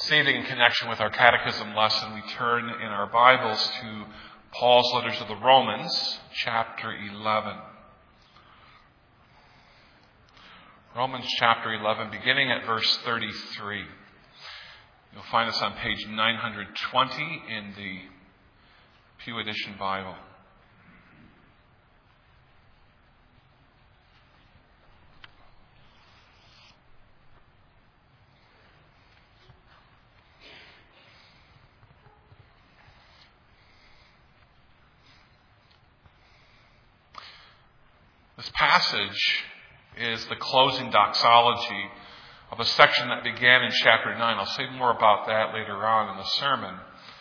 This evening, in connection with our catechism lesson, we turn in our Bibles to Paul's letter to the Romans, chapter 11. Romans chapter 11, beginning at verse 33. You'll find us on page 920 in the Pew Edition Bible. This passage is the closing doxology of a section that began in chapter 9. I'll say more about that later on in the sermon.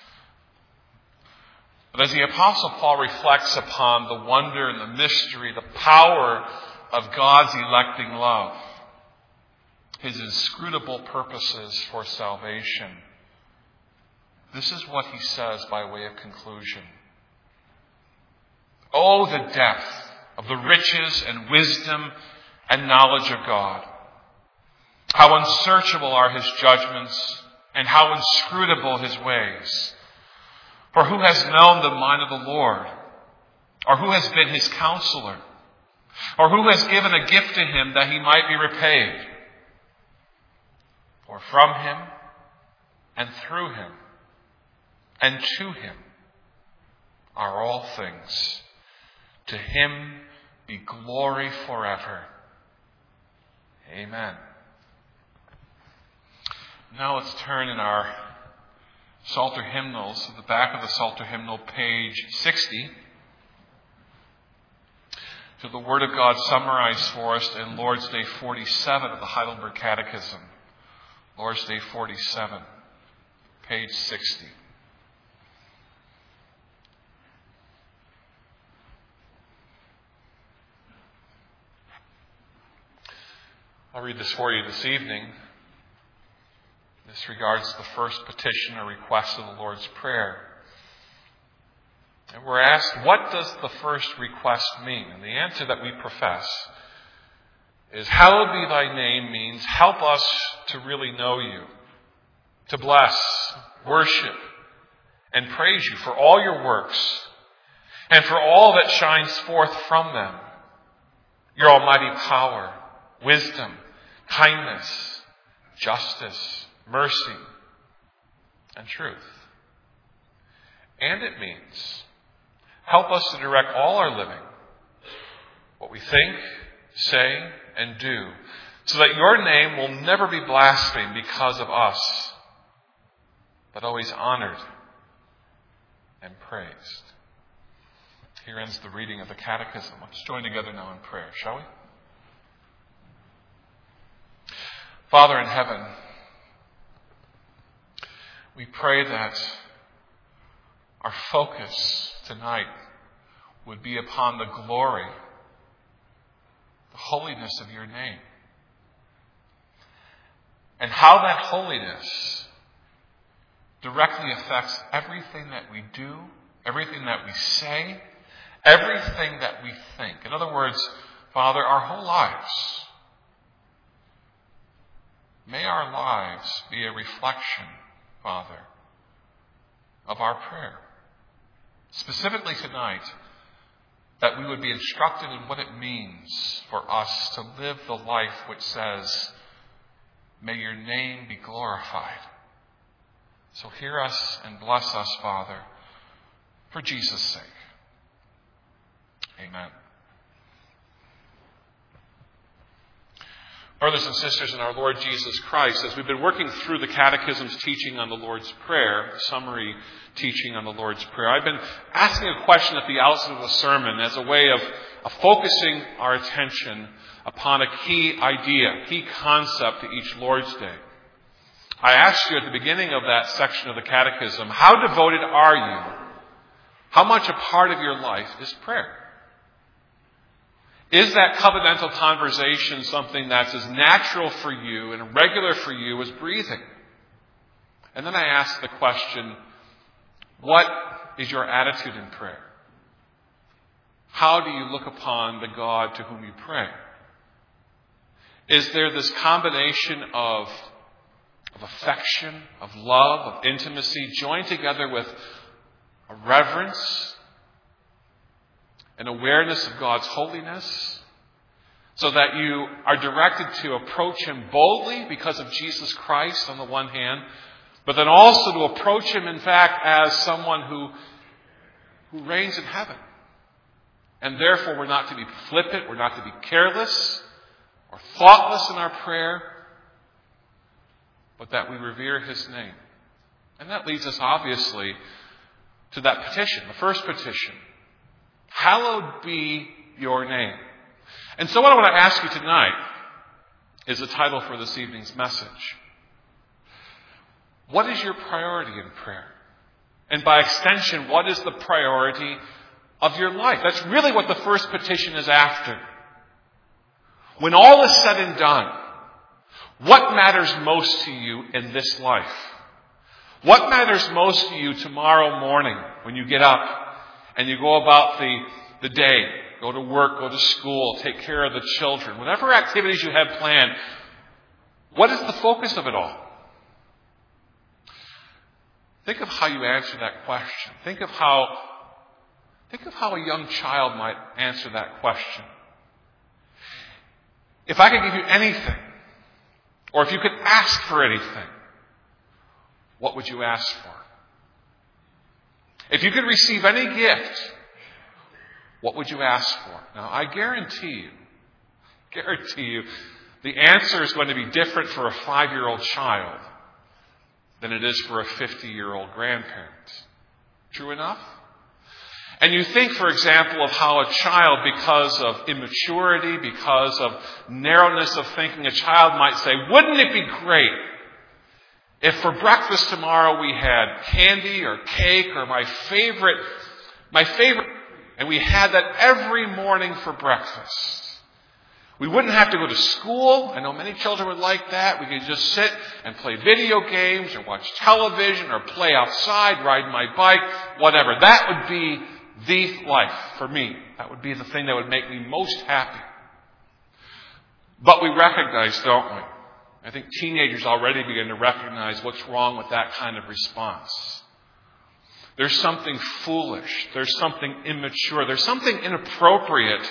But as the Apostle Paul reflects upon the wonder and the mystery, the power of God's electing love, his inscrutable purposes for salvation, this is what he says by way of conclusion. Oh, the depth of the riches and wisdom and knowledge of God. How unsearchable are his judgments and how inscrutable his ways. For who has known the mind of the Lord? Or who has been his counselor? Or who has given a gift to him that he might be repaid? For from him and through him and to him are all things. To him be glory forever. Amen. Now let's turn in our Psalter hymnals to the back of the Psalter hymnal, page 60, to the Word of God summarized for us in Lord's Day 47 of the Heidelberg Catechism. Lord's Day 47, page 60. I'll read this for you this evening. This regards the first petition or request of the Lord's Prayer. And we're asked, what does the first request mean? And the answer that we profess is, hallowed be thy name means help us to really know you, to bless, worship, and praise you for all your works and for all that shines forth from them, your almighty power, wisdom, kindness, justice, mercy, and truth. And it means help us to direct all our living, what we think, say, and do, so that your name will never be blasphemed because of us, but always honored and praised. Here ends the reading of the Catechism. Let's join together now in prayer, shall we? Father in heaven, we pray that our focus tonight would be upon the glory, the holiness of your name, and how that holiness directly affects everything that we do, everything that we say, everything that we think. In other words, Father, our whole lives. May our lives be a reflection, Father, of our prayer. Specifically tonight, that we would be instructed in what it means for us to live the life which says, may your name be glorified. So hear us and bless us, Father, for Jesus' sake. Amen. Brothers and sisters in our Lord Jesus Christ, as we've been working through the Catechism's teaching on the Lord's Prayer, the summary teaching on the Lord's Prayer, I've been asking a question at the outset of the sermon as a way of focusing our attention upon a key idea, key concept to each Lord's Day. I asked you at the beginning of that section of the Catechism, how devoted are you? How much a part of your life is prayer? Is that covenantal conversation something that's as natural for you and regular for you as breathing? And then I asked the question, what is your attitude in prayer? How do you look upon the God to whom you pray? Is there this combination of of affection, of love, of intimacy, joined together with a reverence, an awareness of God's holiness, so that you are directed to approach Him boldly because of Jesus Christ on the one hand, but then also to approach Him, in fact, as someone who reigns in heaven. And therefore, we're not to be flippant, we're not to be careless or thoughtless in our prayer, but that we revere His name. And that leads us, obviously, to that petition, the first petition. Hallowed be your name. And so what I want to ask you tonight is the title for this evening's message. What is your priority in prayer? And by extension, what is the priority of your life? That's really what the first petition is after. When all is said and done, what matters most to you in this life? What matters most to you tomorrow morning when you get up and you go about the day? Go to work, go to school, take care of the children. Whatever activities you have planned, what is the focus of it all? Think of how you answer that question. Think of how a young child might answer that question. If I could give you anything, or if you could ask for anything, what would you ask for? If you could receive any gift, what would you ask for? Now, I guarantee you, the answer is going to be different for a 5-year-old child than it is for a 50-year-old grandparent. True enough? And you think, for example, of how a child, because of immaturity, because of narrowness of thinking, a child might say, wouldn't it be great if for breakfast tomorrow we had candy or cake or my favorite, and we had that every morning for breakfast. We wouldn't have to go to school. I know many children would like that. We could just sit and play video games or watch television or play outside, ride my bike, whatever. That would be the life for me. That would be the thing that would make me most happy. But we recognize, don't we? I think teenagers already begin to recognize what's wrong with that kind of response. There's something foolish. There's something immature. There's something inappropriate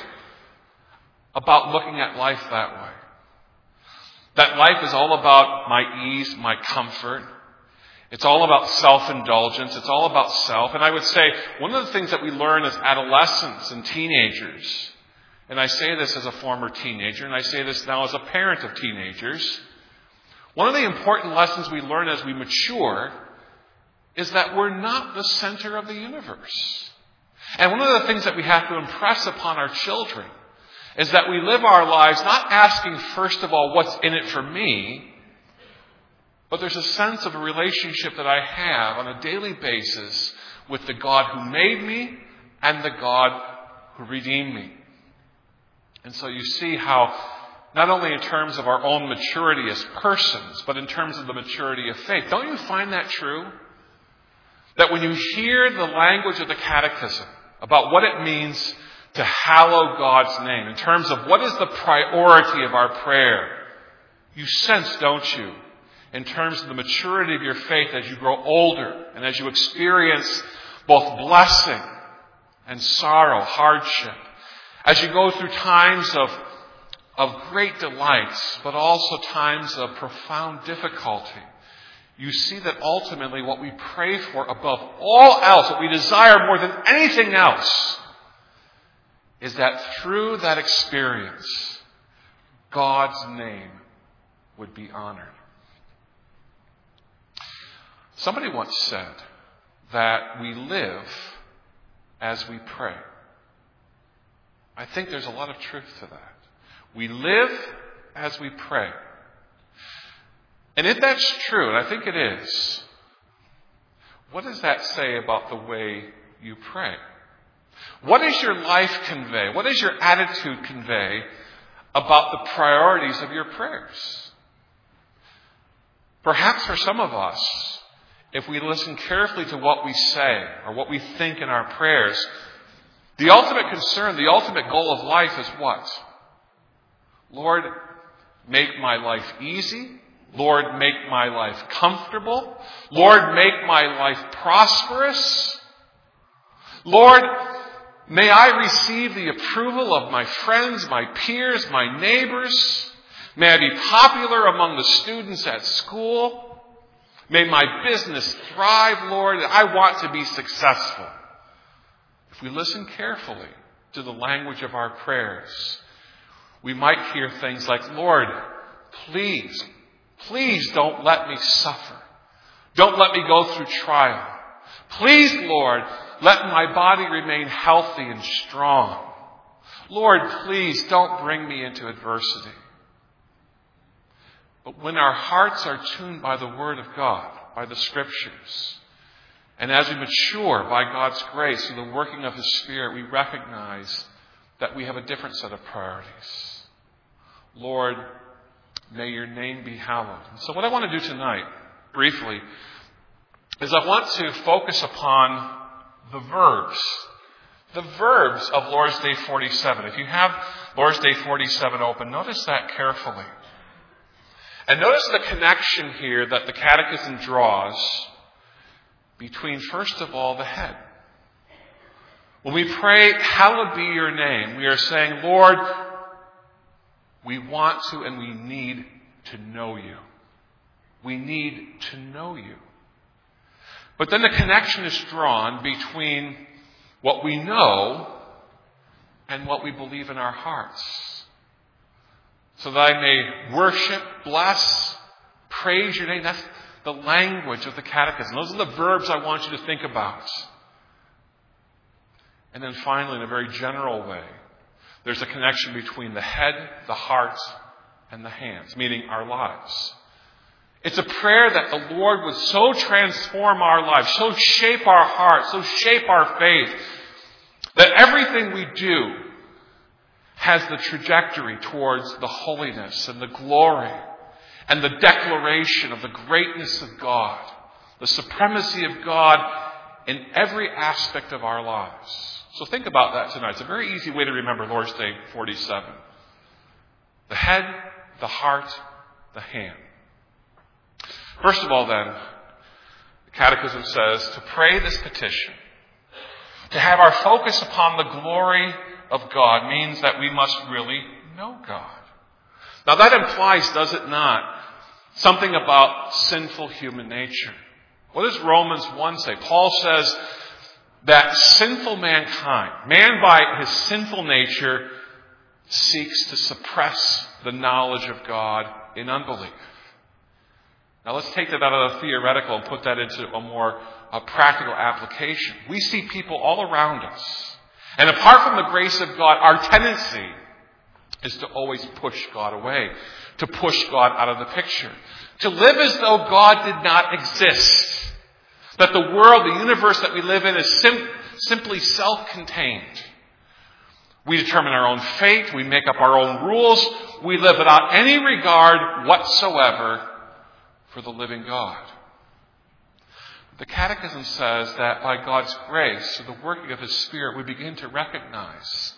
about looking at life that way. That life is all about my ease, my comfort. It's all about self-indulgence. It's all about self. And I would say one of the things that we learn as adolescents and teenagers, and I say this as a former teenager, and I say this now as a parent of teenagers, one of the important lessons we learn as we mature is that we're not the center of the universe. And one of the things that we have to impress upon our children is that we live our lives not asking, first of all, what's in it for me, but there's a sense of a relationship that I have on a daily basis with the God who made me and the God who redeemed me. And so you see how, not only in terms of our own maturity as persons, but in terms of the maturity of faith. Don't you find that true? That when you hear the language of the Catechism about what it means to hallow God's name, in terms of what is the priority of our prayer, you sense, don't you, in terms of the maturity of your faith as you grow older and as you experience both blessing and sorrow, hardship, as you go through times of great delights, but also times of profound difficulty. You see that ultimately what we pray for above all else, what we desire more than anything else, is that through that experience, God's name would be honored. Somebody once said that we live as we pray. I think there's a lot of truth to that. We live as we pray. And if that's true, and I think it is, what does that say about the way you pray? What does your life convey? What does your attitude convey about the priorities of your prayers? Perhaps for some of us, if we listen carefully to what we say or what we think in our prayers, the ultimate concern, the ultimate goal of life is what? Lord, make my life easy. Lord, make my life comfortable. Lord, make my life prosperous. Lord, may I receive the approval of my friends, my peers, my neighbors. May I be popular among the students at school. May my business thrive, Lord. I want to be successful. If we listen carefully to the language of our prayers, we might hear things like, Lord, please don't let me suffer. Don't let me go through trial. Please, Lord, let my body remain healthy and strong. Lord, please don't bring me into adversity. But when our hearts are tuned by the Word of God, by the Scriptures, and as we mature by God's grace through the working of His Spirit, we recognize that we have a different set of priorities. Lord, may your name be hallowed. And so what I want to do tonight, briefly, is I want to focus upon the verbs of Lord's Day 47. If you have Lord's Day 47 open, notice that carefully. And notice the connection here that the Catechism draws between, first of all, the head. When we pray, hallowed be your name, we are saying, Lord, we want to and we need to know you. We need to know you. But then the connection is drawn between what we know and what we believe in our hearts. So that I may worship, bless, praise your name. That's the language of the Catechism. Those are the verbs I want you to think about. And then finally, in a very general way, there's a connection between the head, the heart, and the hands, meaning our lives. It's a prayer that the Lord would so transform our lives, so shape our hearts, so shape our faith, that everything we do has the trajectory towards the holiness and the glory and the declaration of the greatness of God, the supremacy of God in every aspect of our lives. So think about that tonight. It's a very easy way to remember Lord's Day 47. The head, the heart, the hand. First of all, then, the Catechism says to pray this petition, to have our focus upon the glory of God, means that we must really know God. Now that implies, does it not, something about sinful human nature. What does Romans 1 say? Paul says that sinful mankind, man by his sinful nature, seeks to suppress the knowledge of God in unbelief. Now let's take that out of the theoretical and put that into a more practical application. We see people all around us. And apart from the grace of God, our tendency is to always push God away, to push God out of the picture, to live as though God did not exist, that the world, the universe that we live in is simply self-contained. We determine our own fate, we make up our own rules, we live without any regard whatsoever for the living God. The Catechism says that by God's grace, through the working of His Spirit, we begin to recognize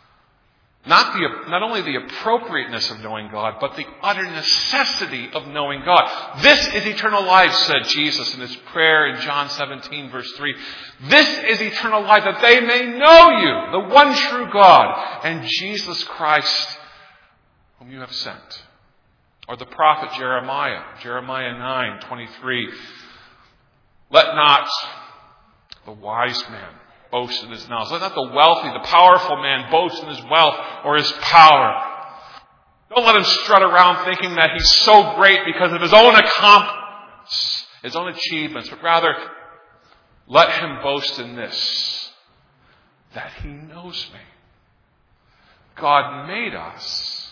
not only the appropriateness of knowing God, but the utter necessity of knowing God. This is eternal life, said Jesus in His prayer in John 17, verse 3. This is eternal life, that they may know you, the one true God, and Jesus Christ, whom you have sent. Or the prophet Jeremiah 9:23. Let not the wise man boast in his knowledge. Let not the wealthy, the powerful man boast in his wealth or his power. Don't let him strut around thinking that he's so great because of his own accomplishments, his own achievements, but rather let him boast in this, that he knows me. God made us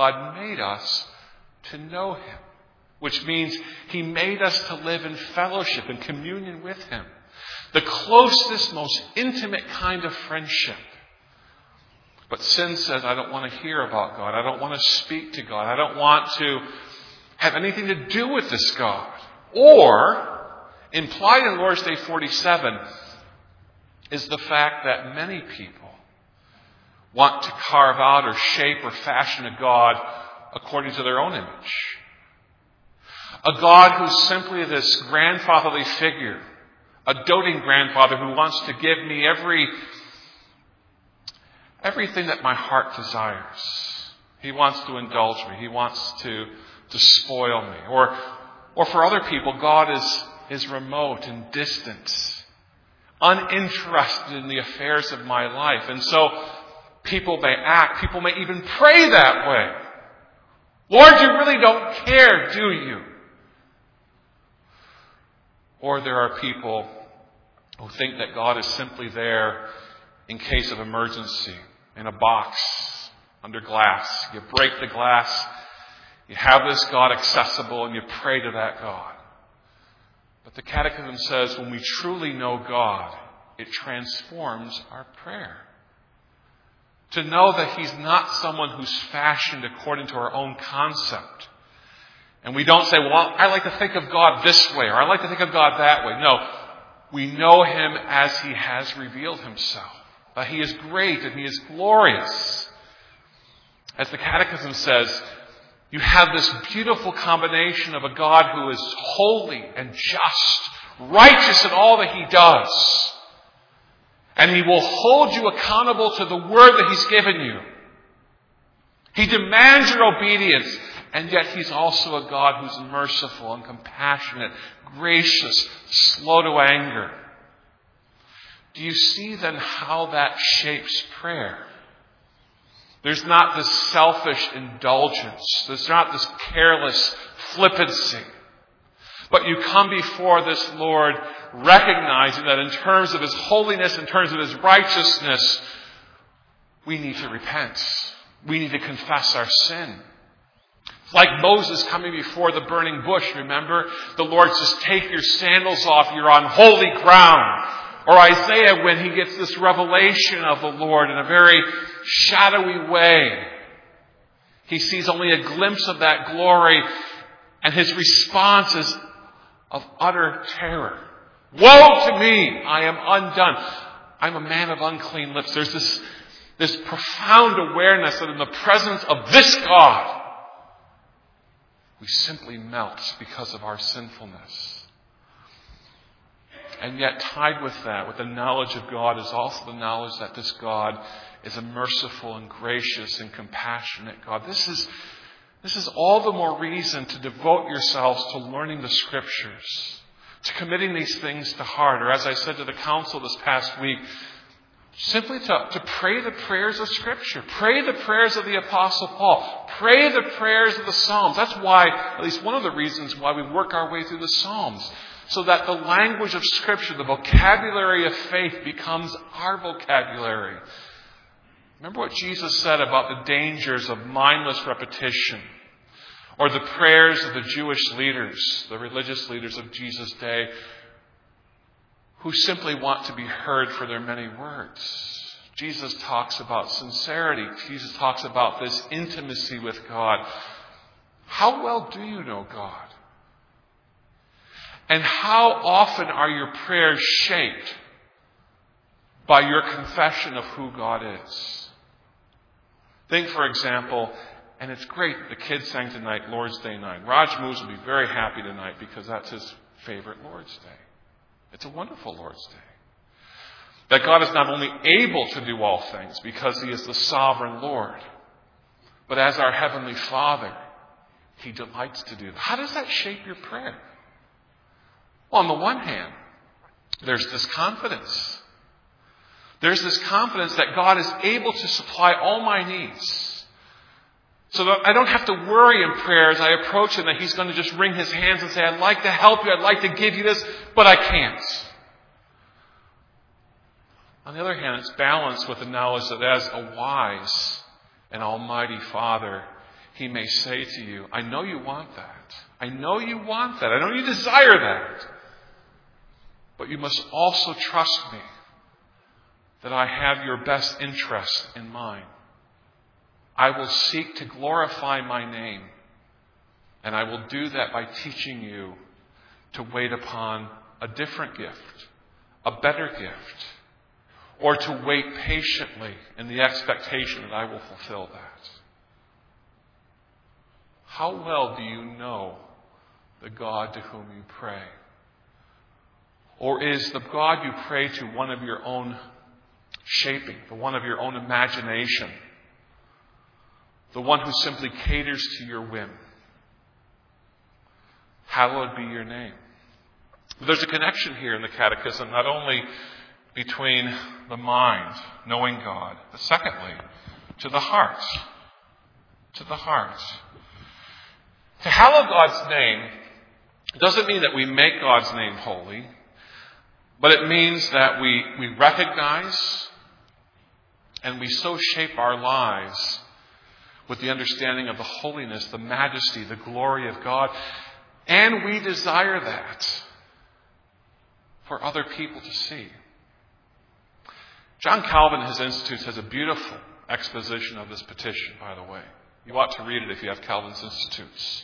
to know Him, which means He made us to live in fellowship and communion with Him. The closest, most intimate kind of friendship. But sin says, I don't want to hear about God. I don't want to speak to God. I don't want to have anything to do with this God. Or, implied in Lord's Day 47, is the fact that many people want to carve out or shape or fashion a God according to their own image. A God who's simply this grandfatherly figure, a doting grandfather who wants to give me everything that my heart desires. He wants to indulge me. He wants to spoil me. Or for other people, God is remote and distant, uninterested in the affairs of my life. And so people may even pray that way. Lord, you really don't care, do you? Or there are people who think that God is simply there in case of emergency, in a box, under glass. You break the glass, you have this God accessible, and you pray to that God. But the Catechism says when we truly know God, it transforms our prayer. To know that He's not someone who's fashioned according to our own concept. And we don't say, well, I like to think of God this way, or I like to think of God that way. No, we know Him as He has revealed Himself. That He is great and He is glorious. As the Catechism says, you have this beautiful combination of a God who is holy and just, righteous in all that He does. And He will hold you accountable to the word that He's given you. He demands your obedience, and yet He's also a God who's merciful and compassionate, gracious, slow to anger. Do you see then how that shapes prayer? There's not this selfish indulgence. There's not this careless flippancy. But you come before this Lord recognizing that in terms of His holiness, in terms of His righteousness, we need to repent. We need to confess our sin. It's like Moses coming before the burning bush, remember? The Lord says, take your sandals off, you're on holy ground. Or Isaiah when he gets this revelation of the Lord in a very shadowy way. He sees only a glimpse of that glory, and his response is of utter terror. Woe to me! I am undone. I'm a man of unclean lips. There's this profound awareness that in the presence of this God, we simply melt because of our sinfulness. And yet tied with that, with the knowledge of God, is also the knowledge that this God is a merciful and gracious and compassionate God. This is all the more reason to devote yourselves to learning the Scriptures, to committing these things to heart. Or as I said to the council this past week, simply to pray the prayers of Scripture. Pray the prayers of the Apostle Paul. Pray the prayers of the Psalms. That's why, at least one of the reasons why we work our way through the Psalms. So that the language of Scripture, the vocabulary of faith, becomes our vocabulary. Remember what Jesus said about the dangers of mindless repetition, or the prayers of the Jewish leaders, the religious leaders of Jesus' day, who simply want to be heard for their many words. Jesus talks about sincerity. Jesus talks about this intimacy with God. How well do you know God? And how often are your prayers shaped by your confession of who God is? Think, for example, and it's great the kids sang tonight, Lord's Day night. Raj Moose will be very happy tonight because that's his favorite Lord's Day. It's a wonderful Lord's Day. That God is not only able to do all things because He is the sovereign Lord, but as our Heavenly Father, He delights to do that. How does that shape your prayer? Well, on the one hand, there's this confidence. There's this confidence that God is able to supply all my needs. So that I don't have to worry in prayer as I approach Him that He's going to just wring His hands and say, I'd like to help you, I'd like to give you this, but I can't. On the other hand, it's balanced with the knowledge that as a wise and almighty Father, He may say to you, I know you want that. I know you want that. I know you desire that. But you must also trust me that I have your best interest in mind. I will seek to glorify my name, and I will do that by teaching you to wait upon a different gift, a better gift, or to wait patiently in the expectation that I will fulfill that. How well do you know the God to whom you pray? Or is the God you pray to one of your own shaping, the one of your own imagination, the one who simply caters to your whim? Hallowed be your name. There's a connection here in the Catechism, not only between the mind, knowing God, but secondly, to the heart. To the heart. To hallow God's name doesn't mean that we make God's name holy, but it means that we recognize and we so shape our lives with the understanding of the holiness, the majesty, the glory of God. And we desire that for other people to see. John Calvin, in his Institutes, has a beautiful exposition of this petition, by the way. You ought to read it if you have Calvin's Institutes.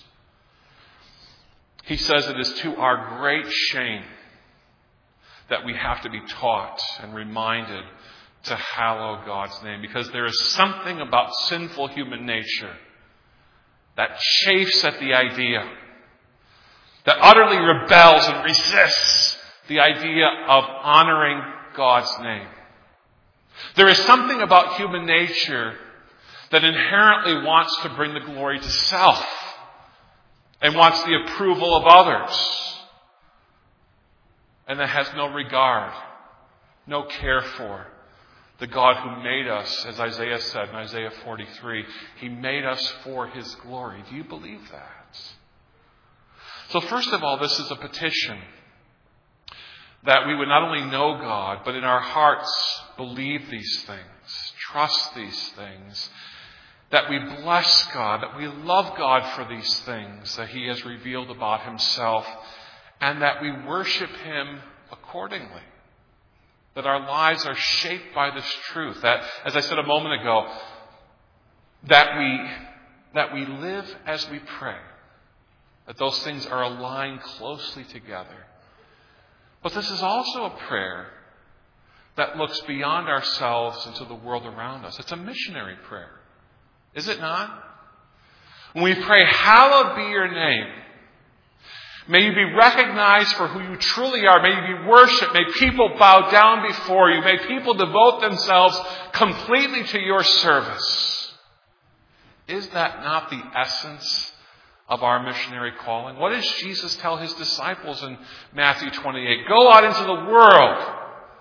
He says it is to our great shame that we have to be taught and reminded to hallow God's name, because there is something about sinful human nature that chafes at the idea, that utterly rebels and resists the idea of honoring God's name. There is something about human nature that inherently wants to bring the glory to self and wants the approval of others, and that has no regard, no care for the God who made us, as Isaiah said in Isaiah 43. He made us for His glory. Do you believe that? So first of all, this is a petition that we would not only know God, but in our hearts believe these things, trust these things, that we bless God, that we love God for these things that He has revealed about Himself, and that we worship Him accordingly. That our lives are shaped by this truth. That, as I said a moment ago, that we live as we pray. That those things are aligned closely together. But this is also a prayer that looks beyond ourselves into the world around us. It's a missionary prayer. Is it not? When we pray, hallowed be your name. May you be recognized for who you truly are. May you be worshipped. May people bow down before you. May people devote themselves completely to your service. Is that not the essence of our missionary calling? What does Jesus tell His disciples in Matthew 28? Go out into the world.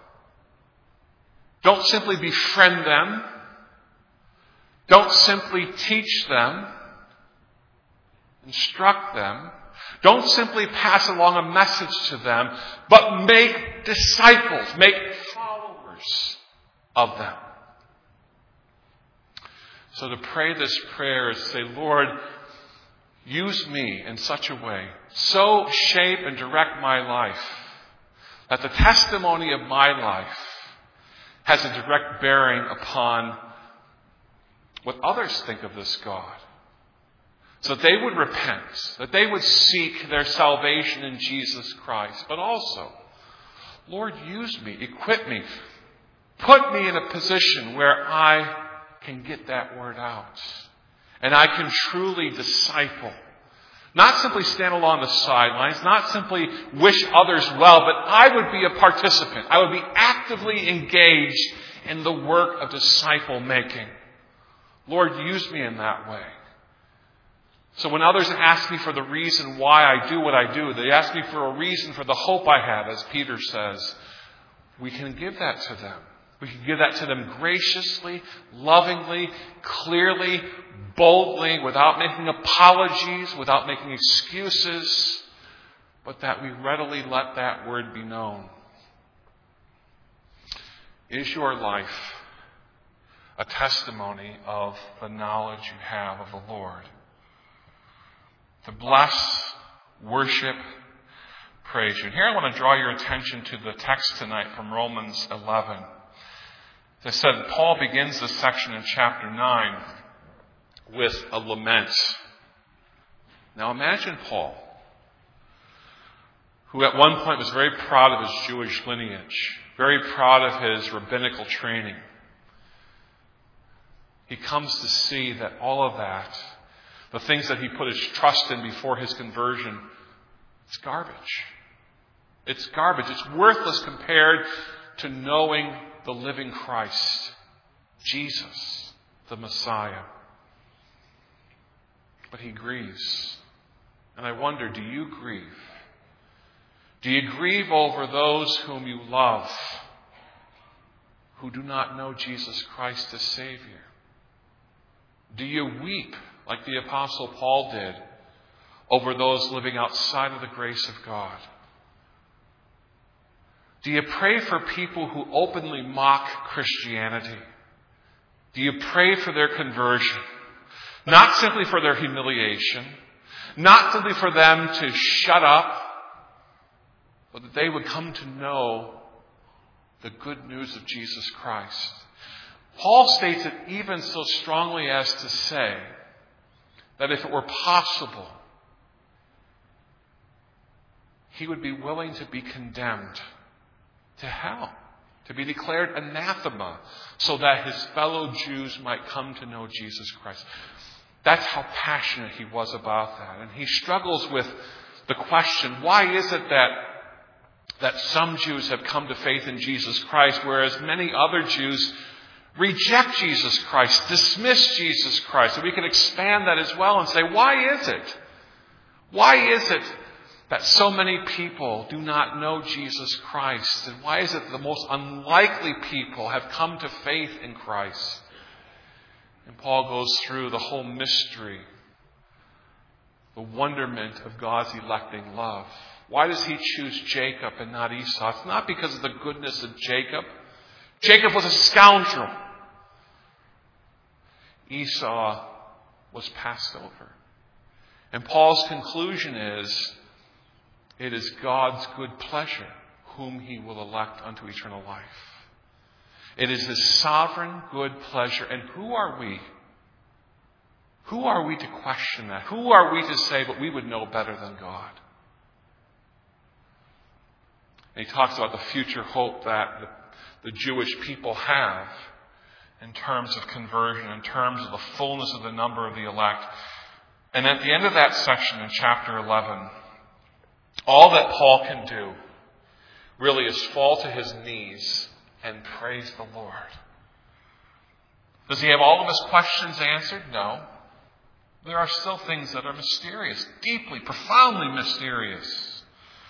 Don't simply befriend them. Don't simply teach them. Instruct them. Don't simply pass along a message to them, but make disciples, make followers of them. So to pray this prayer is to say, Lord, use me in such a way, so shape and direct my life, that the testimony of my life has a direct bearing upon what others think of this God. So that they would repent, that they would seek their salvation in Jesus Christ. But also, Lord, use me, equip me, put me in a position where I can get that word out. And I can truly disciple. Not simply stand along the sidelines, not simply wish others well, but I would be a participant. I would be actively engaged in the work of disciple making. Lord, use me in that way. So when others ask me for the reason why I do what I do, they ask me for a reason for the hope I have, as Peter says, we can give that to them. We can give that to them graciously, lovingly, clearly, boldly, without making apologies, without making excuses, but that we readily let that word be known. Is your life a testimony of the knowledge you have of the Lord? To bless, worship, praise you. And here I want to draw your attention to the text tonight from Romans 11. As I said, Paul begins this section in chapter 9 with a lament. Now imagine Paul, who at one point was very proud of his Jewish lineage, very proud of his rabbinical training. He comes to see that all of that, the things that he put his trust in before his conversion, It's garbage. It's garbage. It's worthless compared to knowing the living Christ, Jesus, the Messiah. But he grieves. And I wonder, do you grieve? Do you grieve over those whom you love who do not know Jesus Christ as Savior? Do you weep like the Apostle Paul did over those living outside of the grace of God? Do you pray for people who openly mock Christianity? Do you pray for their conversion? Not simply for their humiliation, not simply for them to shut up, but that they would come to know the good news of Jesus Christ. Paul states it even so strongly as to say that if it were possible, he would be willing to be condemned to hell, to be declared anathema, so that his fellow Jews might come to know Jesus Christ. That's how passionate he was about that. And he struggles with the question, why is it that some Jews have come to faith in Jesus Christ, whereas many other Jews reject Jesus Christ, dismiss Jesus Christ? And we can expand that as well and say, why is it? Why is it that so many people do not know Jesus Christ? And why is it that the most unlikely people have come to faith in Christ? And Paul goes through the whole mystery, the wonderment of God's electing love. Why does he choose Jacob and not Esau? It's not because of the goodness of Jacob. Jacob was a scoundrel. Esau was passed over. And Paul's conclusion is, it is God's good pleasure whom he will elect unto eternal life. It is his sovereign good pleasure. And who are we? Who are we to question that? Who are we to say, but we would know better than God? And he talks about the future hope that the Jewish people have in terms of conversion, in terms of the fullness of the number of the elect. And at the end of that section in chapter 11, all that Paul can do really is fall to his knees and praise the Lord. Does he have all of his questions answered? No. There are still things that are mysterious, deeply, profoundly mysterious.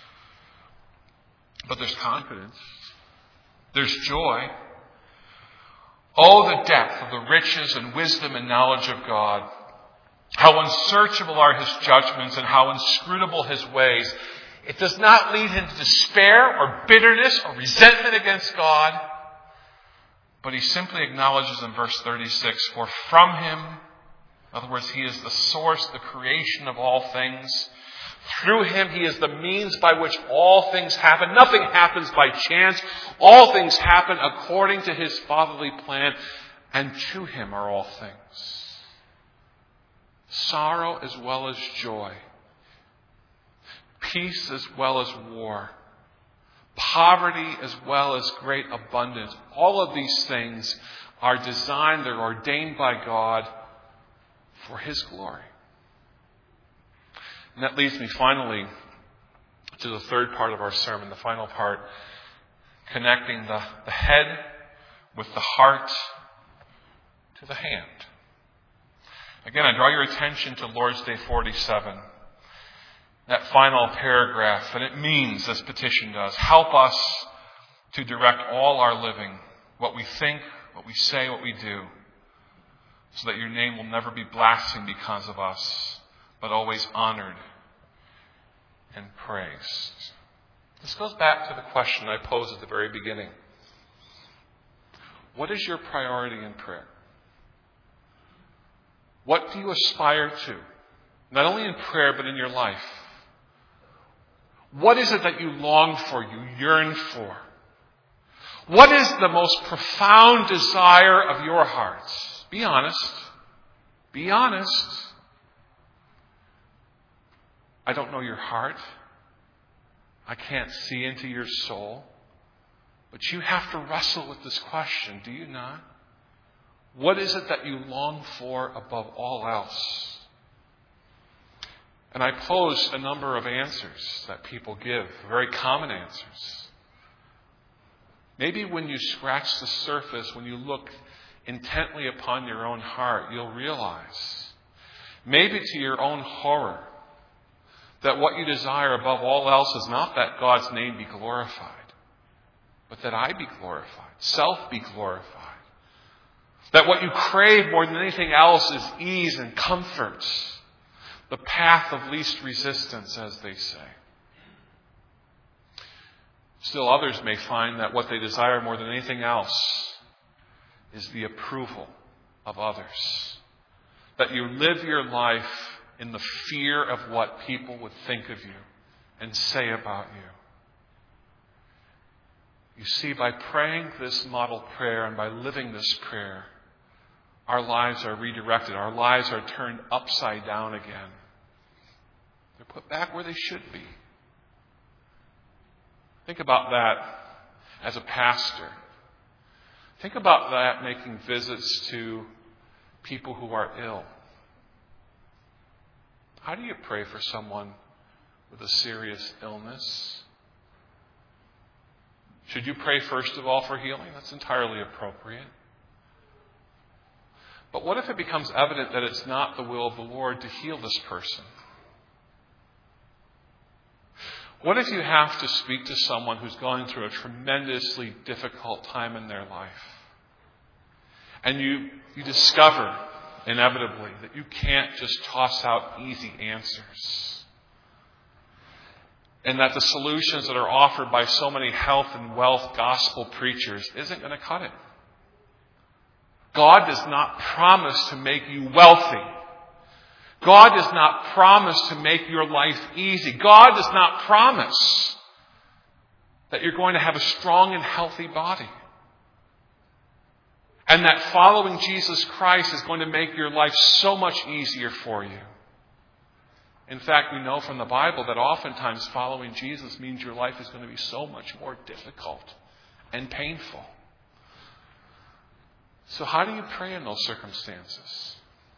But there's confidence. There's joy. Oh, the depth of the riches and wisdom and knowledge of God. How unsearchable are his judgments and how inscrutable his ways. It does not lead him to despair or bitterness or resentment against God. But he simply acknowledges in verse 36, for from him, in other words, he is the source, the creation of all things. Through him, he is the means by which all things happen. Nothing happens by chance. All things happen according to his fatherly plan. And to him are all things. Sorrow as well as joy. Peace as well as war. Poverty as well as great abundance. All of these things are designed, they're ordained by God for his glory. And that leads me finally to the third part of our sermon, the final part, connecting the head with the heart to the hand. Again, I draw your attention to Lord's Day 47. That final paragraph, and it means, this petition does, help us to direct all our living, what we think, what we say, what we do, so that your name will never be blasphemed because of us, but always honored and praised. This goes back to the question I posed at the very beginning. What is your priority in prayer? What do you aspire to? Not only in prayer, but in your life. What is it that you long for, you yearn for? What is the most profound desire of your hearts? Be honest. Be honest. I don't know your heart. I can't see into your soul. But you have to wrestle with this question, do you not? What is it that you long for above all else? And I pose a number of answers that people give, very common answers. Maybe when you scratch the surface, when you look intently upon your own heart, you'll realize, maybe to your own horror, that what you desire above all else is not that God's name be glorified, but that I be glorified, self be glorified. That what you crave more than anything else is ease and comfort, the path of least resistance, as they say. Still, others may find that what they desire more than anything else is the approval of others. That you live your life in the fear of what people would think of you and say about you. You see, by praying this model prayer and by living this prayer, our lives are redirected. Our lives are turned upside down again. They're put back where they should be. Think about that as a pastor. Think about that making visits to people who are ill. How do you pray for someone with a serious illness? Should you pray first of all for healing? That's entirely appropriate. But what if it becomes evident that it's not the will of the Lord to heal this person? What if you have to speak to someone who's going through a tremendously difficult time in their life, and you discover inevitably that you can't just toss out easy answers, and that the solutions that are offered by so many health and wealth gospel preachers isn't going to cut it? God does not promise to make you wealthy. God does not promise to make your life easy. God does not promise that you're going to have a strong and healthy body. And that following Jesus Christ is going to make your life so much easier for you. In fact, we know from the Bible that oftentimes following Jesus means your life is going to be so much more difficult and painful. So how do you pray in those circumstances?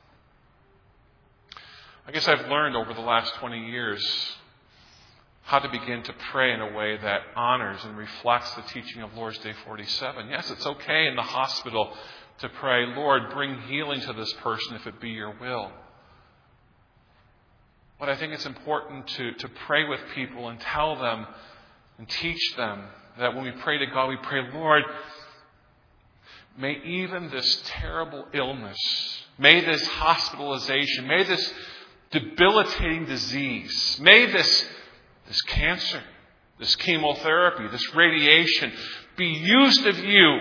I guess I've learned over the last 20 years how to begin to pray in a way that honors and reflects the teaching of Lord's Day 47. Yes, it's okay in the hospital to pray, Lord, bring healing to this person if it be your will. But I think it's important to pray with people and tell them and teach them that when we pray to God, we pray, Lord, may even this terrible illness, may this hospitalization, may this debilitating disease, may this cancer, this chemotherapy, this radiation be used of you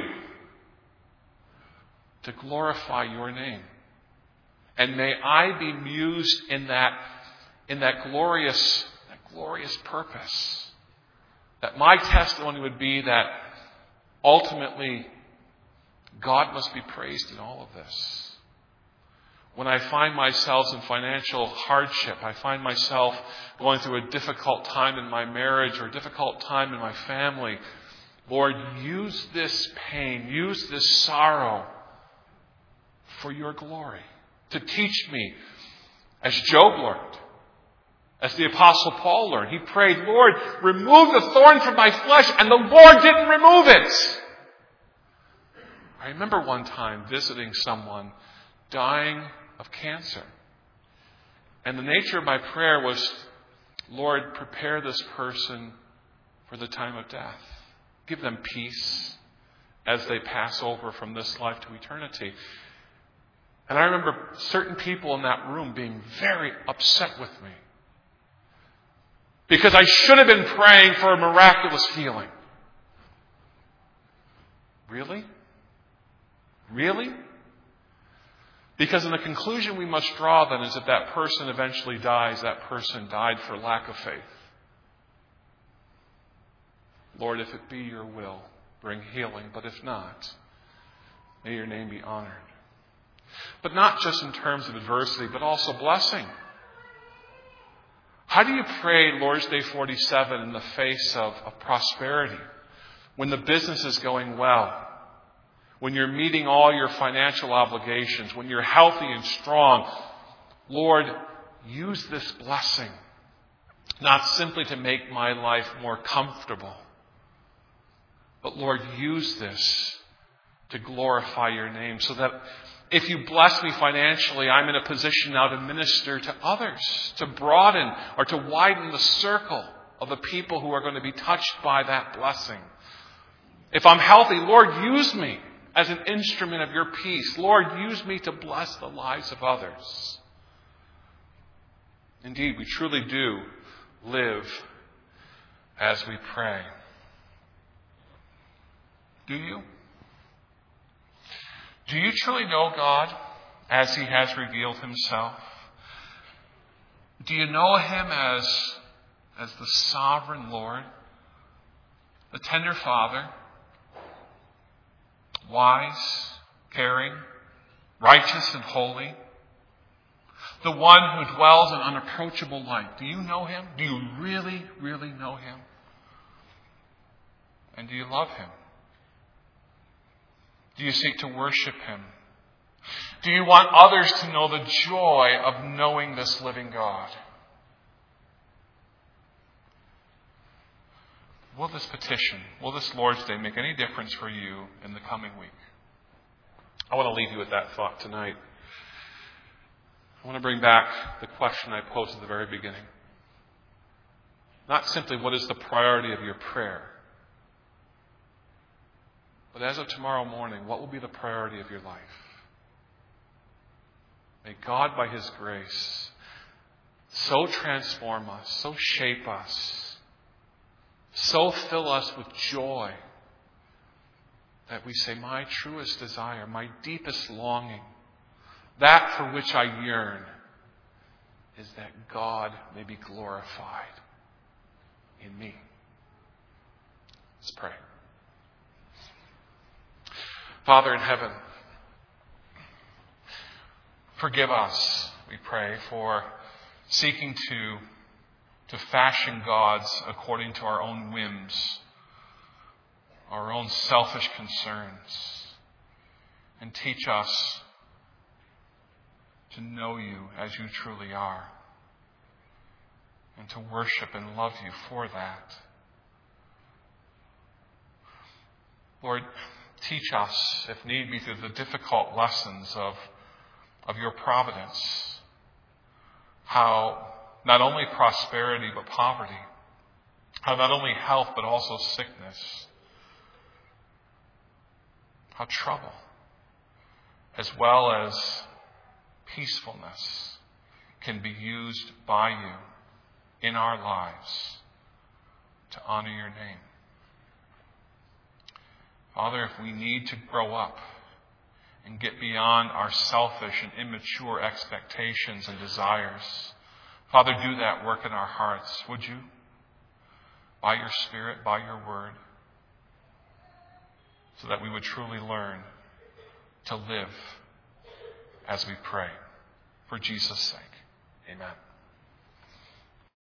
to glorify your name. And may I be used in that glorious purpose. That my testimony would be that ultimately God must be praised in all of this. When I find myself in financial hardship, I find myself going through a difficult time in my marriage or a difficult time in my family, Lord, use this pain, use this sorrow for your glory. To teach me, as Job learned, as the Apostle Paul learned. He prayed, Lord, remove the thorn from my flesh, and the Lord didn't remove it. I remember one time visiting someone dying of cancer. And the nature of my prayer was, Lord, prepare this person for the time of death. Give them peace as they pass over from this life to eternity. And I remember certain people in that room being very upset with me, because I should have been praying for a miraculous healing. Really? Really? Because in the conclusion we must draw then is that that person eventually dies, that person died for lack of faith. Lord, if it be your will, bring healing. But if not, may your name be honored. But not just in terms of adversity, but also blessing. How do you pray Lord's Day 47 in the face of prosperity? When the business is going well? When you're meeting all your financial obligations? When you're healthy and strong? Lord, use this blessing not simply to make my life more comfortable, but Lord, use this to glorify your name so that if you bless me financially, I'm in a position now to minister to others, to broaden or to widen the circle of the people who are going to be touched by that blessing. If I'm healthy, Lord, use me as an instrument of your peace. Lord, use me to bless the lives of others. Indeed, we truly do live as we pray. Do you? Do you truly know God as he has revealed himself? Do you know him as the sovereign Lord, the tender Father, wise, caring, righteous, and holy, the one who dwells in unapproachable light? Do you know him? Do you really, really know him? And do you love him? Do you seek to worship him? Do you want others to know the joy of knowing this living God? Will this petition, will this Lord's Day make any difference for you in the coming week? I want to leave you with that thought tonight. I want to bring back the question I posed at the very beginning. Not simply what is the priority of your prayer, but as of tomorrow morning, what will be the priority of your life? May God, by his grace, so transform us, so shape us, so fill us with joy that we say, my truest desire, my deepest longing, that for which I yearn, is that God may be glorified in me. Let's pray. Father in heaven, forgive us, we pray, for seeking to fashion gods according to our own whims, our own selfish concerns, and teach us to know you as you truly are, and to worship and love you for that. Lord, teach us, if need be, through the difficult lessons of your providence, how not only prosperity but poverty, how not only health but also sickness, how trouble, as well as peacefulness, can be used by you in our lives to honor your name. Father, if we need to grow up and get beyond our selfish and immature expectations and desires, Father, do that work in our hearts, would you? By your Spirit, by your word, so that we would truly learn to live as we pray. For Jesus' sake, amen.